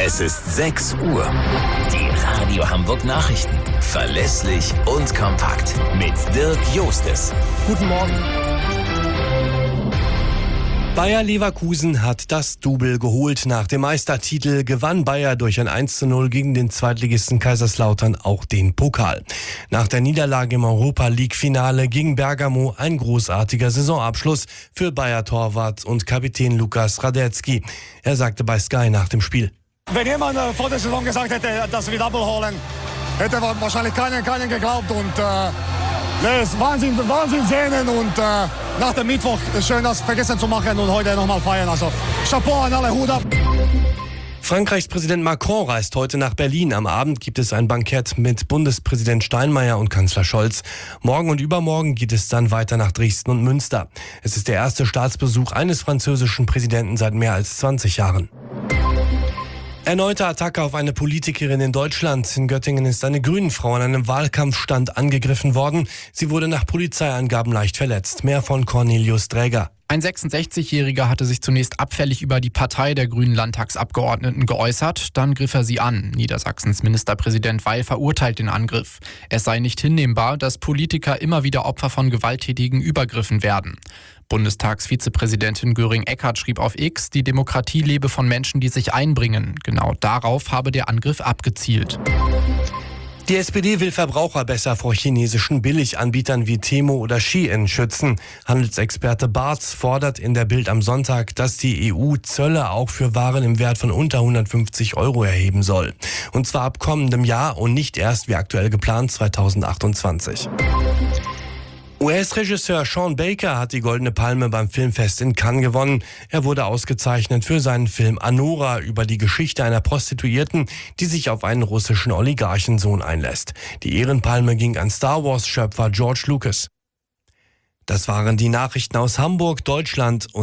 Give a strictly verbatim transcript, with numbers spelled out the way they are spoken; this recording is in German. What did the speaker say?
Es ist sechs Uhr. Die Radio Hamburg Nachrichten. Verlässlich und kompakt. Mit Dirk Jostes. Guten Morgen. Bayer Leverkusen hat das Double geholt. Nach dem Meistertitel gewann Bayer durch ein eins zu null gegen den Zweitligisten Kaiserslautern auch den Pokal. Nach der Niederlage im Europa-League-Finale gegen Bergamo ein großartiger Saisonabschluss für Bayer-Torwart und Kapitän Lukas Radetzky. Er sagte bei Sky nach dem Spiel: Wenn jemand äh, vor der Saison gesagt hätte, dass wir Double holen, hätte wahrscheinlich keinen, keinen geglaubt. Und äh, nee, es Wahnsinn, Wahnsinn sehen und äh, nach dem Mittwoch schön das vergessen zu machen und heute nochmal feiern. Also Chapeau an alle, Hut ab. Frankreichs Präsident Macron reist heute nach Berlin. Am Abend gibt es ein Bankett mit Bundespräsident Steinmeier und Kanzler Scholz. Morgen und übermorgen geht es dann weiter nach Dresden und Münster. Es ist der erste Staatsbesuch eines französischen Präsidenten seit mehr als zwanzig Jahren. Erneute Attacke auf eine Politikerin in Deutschland. In Göttingen ist eine Grünen-Frau an einem Wahlkampfstand angegriffen worden. Sie wurde nach Polizeiangaben leicht verletzt. Mehr von Cornelius Dräger. Ein sechsundsechzigjähriger hatte sich zunächst abfällig über die Partei der grünen Landtagsabgeordneten geäußert. Dann griff er sie an. Niedersachsens Ministerpräsident Weil verurteilt den Angriff. Es sei nicht hinnehmbar, dass Politiker immer wieder Opfer von gewalttätigen Übergriffen werden. Bundestagsvizepräsidentin Göring-Eckardt schrieb auf X, die Demokratie lebe von Menschen, die sich einbringen. Genau darauf habe der Angriff abgezielt. Die S P D will Verbraucher besser vor chinesischen Billiganbietern wie Temu oder Shein schützen. Handelsexperte Barz fordert in der Bild am Sonntag, dass die E U Zölle auch für Waren im Wert von unter hundertfünfzig Euro erheben soll. Und zwar ab kommendem Jahr und nicht erst wie aktuell geplant zweitausendachtundzwanzig. U S-Regisseur Sean Baker hat die Goldene Palme beim Filmfest in Cannes gewonnen. Er wurde ausgezeichnet für seinen Film Anora über die Geschichte einer Prostituierten, die sich auf einen russischen Oligarchensohn einlässt. Die Ehrenpalme ging an Star Wars-Schöpfer George Lucas. Das waren die Nachrichten aus Hamburg, Deutschland und